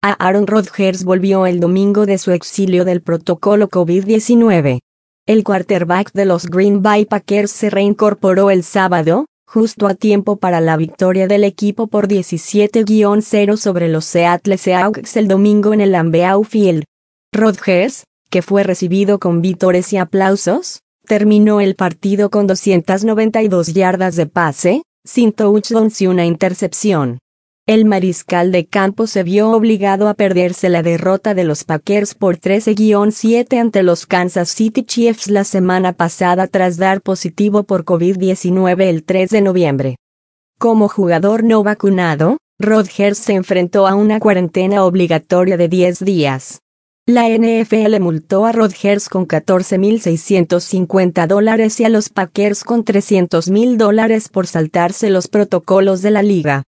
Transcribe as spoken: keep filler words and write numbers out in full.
A Aaron Rodgers volvió el domingo de su exilio del protocolo COVID diecinueve. El quarterback de los Green Bay Packers se reincorporó el sábado, justo a tiempo para la victoria del equipo por diecisiete a cero sobre los Seattle Seahawks el domingo en el Lambeau Field. Rodgers, que fue recibido con vítores y aplausos, terminó el partido con doscientas noventa y dos yardas de pase, sin touchdowns y una intercepción. El mariscal de campo se vio obligado a perderse la derrota de los Packers por trece a siete ante los Kansas City Chiefs la semana pasada tras dar positivo por COVID diecinueve el tres de noviembre. Como jugador no vacunado, Rodgers se enfrentó a una cuarentena obligatoria de diez días. La N F L multó a Rodgers con catorce mil seiscientos cincuenta dólares y a los Packers con trescientos mil dólares por saltarse los protocolos de la liga.